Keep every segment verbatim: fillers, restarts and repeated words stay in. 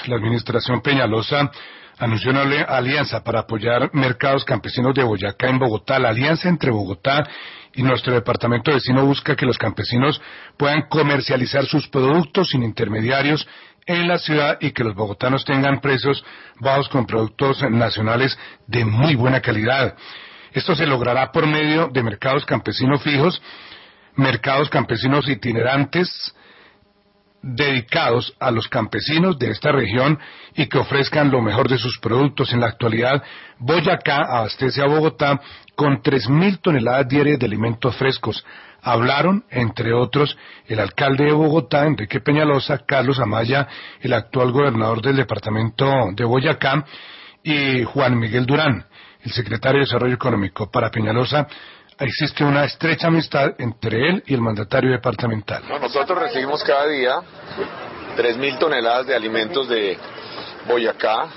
La administración Peñalosa anunció una alianza para apoyar mercados campesinos de Boyacá en Bogotá. La alianza entre Bogotá y nuestro departamento vecino busca que los campesinos puedan comercializar sus productos sin intermediarios en la ciudad y que los bogotanos tengan precios bajos con productos nacionales de muy buena calidad. Esto se logrará por medio de mercados campesinos fijos, mercados campesinos itinerantes, dedicados a los campesinos de esta región y que ofrezcan lo mejor de sus productos. En la actualidad, Boyacá abastece a Bogotá con tres mil toneladas diarias de alimentos frescos. Hablaron, entre otros, el alcalde de Bogotá, Enrique Peñalosa, Carlos Amaya, el actual gobernador del departamento de Boyacá, y Juan Miguel Durán, el secretario de Desarrollo Económico. Para Peñalosa, existe una estrecha amistad entre él y el mandatario departamental. No, nosotros recibimos cada día tres mil toneladas de alimentos de Boyacá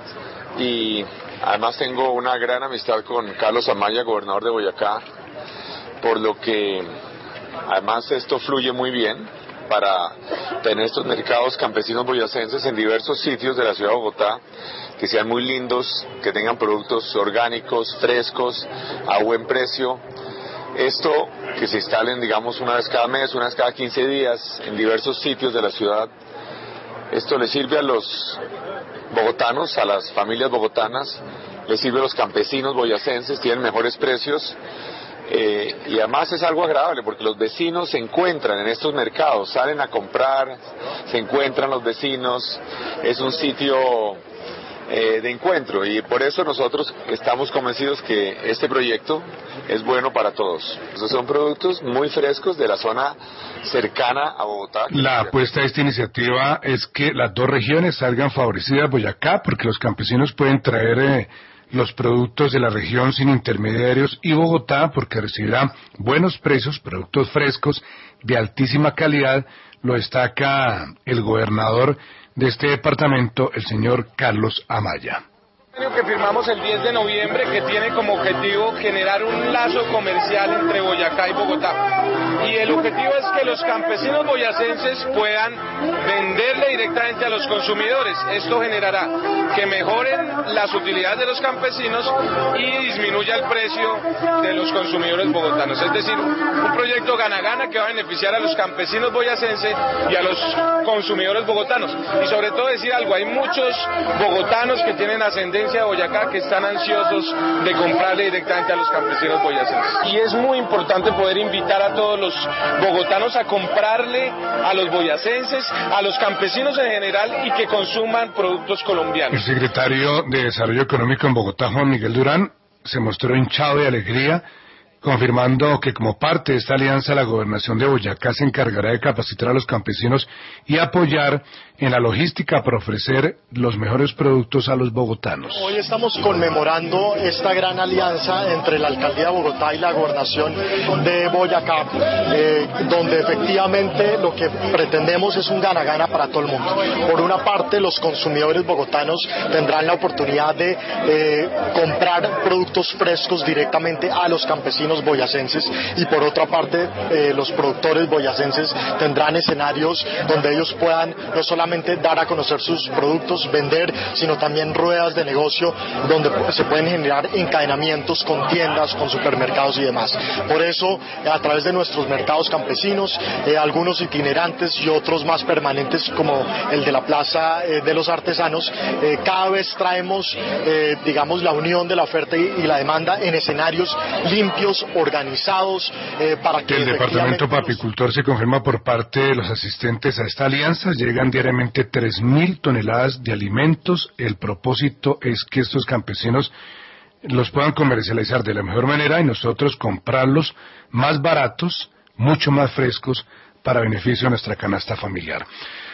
y además tengo una gran amistad con Carlos Amaya, gobernador de Boyacá, por lo que además esto fluye muy bien para tener estos mercados campesinos boyacenses en diversos sitios de la ciudad de Bogotá, que sean muy lindos, que tengan productos orgánicos, frescos, a buen precio. Esto, que se instalen, digamos, una vez cada mes, una vez cada quince días, en diversos sitios de la ciudad. Esto le sirve a los bogotanos, a las familias bogotanas, le sirve a los campesinos boyacenses, tienen mejores precios. Eh, y además es algo agradable porque los vecinos se encuentran en estos mercados, salen a comprar, se encuentran los vecinos, es un sitio eh, de encuentro y por eso nosotros estamos convencidos que este proyecto es bueno para todos. Estos son productos muy frescos de la zona cercana a Bogotá. La apuesta de esta iniciativa es que las dos regiones salgan favorecidas, Boyacá, porque los campesinos pueden traer eh, los productos de la región sin intermediarios, y Bogotá porque recibirá buenos precios, productos frescos de altísima calidad. Lo destaca el gobernador de este departamento, el señor Carlos Amaya. Que firmamos el diez de noviembre, que tiene como objetivo generar un lazo comercial entre Boyacá y Bogotá, y el objetivo es que los campesinos boyacenses puedan venderle directamente a los consumidores. Esto generará que mejoren las utilidades de los campesinos y disminuya el precio de los consumidores bogotanos, es decir, un proyecto gana-gana que va a beneficiar a los campesinos boyacenses y a los consumidores bogotanos. Y sobre todo decir algo, hay muchos bogotanos que tienen ascendencia de Boyacá que están ansiosos de comprarle directamente a los campesinos boyacenses. Y es muy importante poder invitar a todos los bogotanos a comprarle a los boyacenses, a los campesinos en general, y que consuman productos colombianos. El secretario de Desarrollo Económico en Bogotá, Juan Miguel Durán, se mostró hinchado de alegría, confirmando que como parte de esta alianza la gobernación de Boyacá se encargará de capacitar a los campesinos y apoyar en la logística para ofrecer los mejores productos a los bogotanos. Hoy estamos conmemorando esta gran alianza entre la alcaldía de Bogotá y la gobernación de Boyacá, eh, donde efectivamente lo que pretendemos es un gana-gana para todo el mundo. Por una parte, los consumidores bogotanos tendrán la oportunidad de eh, comprar productos frescos directamente a los campesinos boyacenses, y por otra parte eh, los productores boyacenses tendrán escenarios donde ellos puedan no solamente dar a conocer sus productos, vender, sino también ruedas de negocio donde se pueden generar encadenamientos con tiendas, con supermercados y demás. Por eso, a través de nuestros mercados campesinos, eh, algunos itinerantes y otros más permanentes como el de la Plaza eh, de los Artesanos, eh, cada vez traemos eh, digamos la unión de la oferta y, y la demanda en escenarios limpios, organizados, eh, para que el departamento los... papicultor se confirma por parte de los asistentes a esta alianza. Llegan diariamente tres mil toneladas de alimentos. El propósito es que estos campesinos los puedan comercializar de la mejor manera y nosotros comprarlos más baratos, mucho más frescos, para beneficio de nuestra canasta familiar.